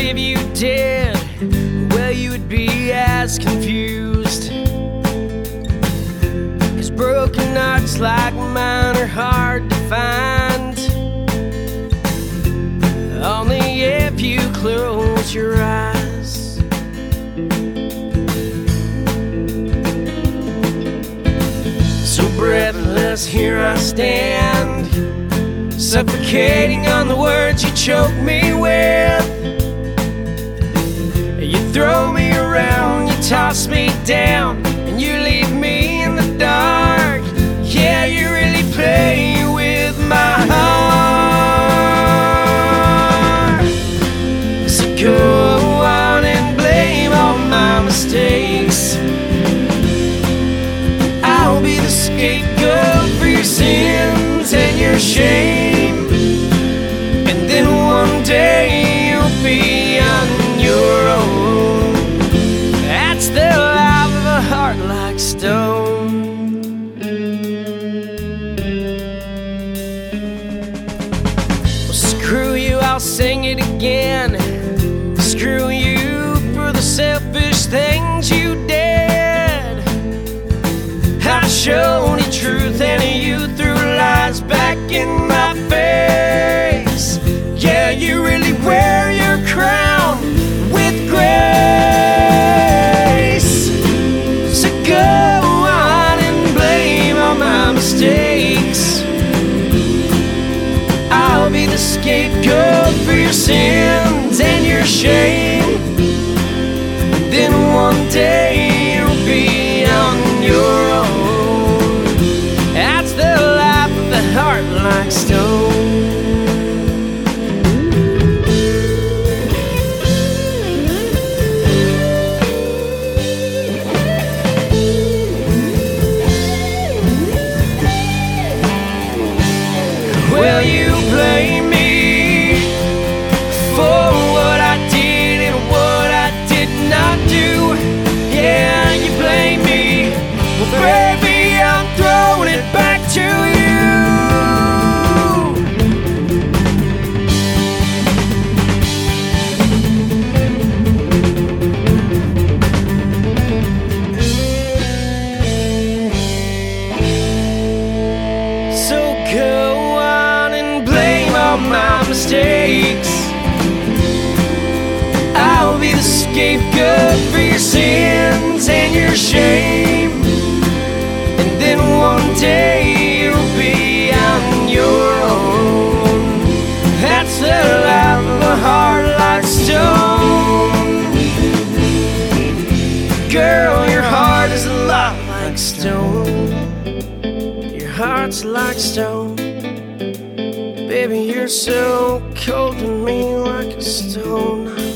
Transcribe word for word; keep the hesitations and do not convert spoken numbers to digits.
if you did, well, you would be as confused. Cause broken hearts like mine are hard to find. Only if you close your eyes. So breathless, here I stand, suffocating on the words you choke me with. You throw me around, you toss me down, and you leave me in the dark. Yeah, you really play with my heart. So go on and blame all my mistakes. I'll be the scapegoat for your sins and your shame. And then one day you'll be on your own. That's the life of a heart like stone. Well, screw you, I'll sing it again. Screw you for the selfish things you did. I showed you truth and you threw lies back in my face. Yeah, you really wear your crown with grace. So go on and blame all my mistakes. I'll be the scapegoat for your sins and your shame. Then one day you'll be on your own. That's the life of the heart like stone. Well, you blame me for what I did and what I did not do. Yeah, you blame me. Well, baby, I'm throwing it back to you. So go on and blame all my mistakes. I'll be the scapegoat for your sins and your shame. And then one day you'll be on your own. That's the life of a heart like stone. Girl, your heart is a lot like stone. Your heart's like stone. Baby, you're so cold to me like a stone.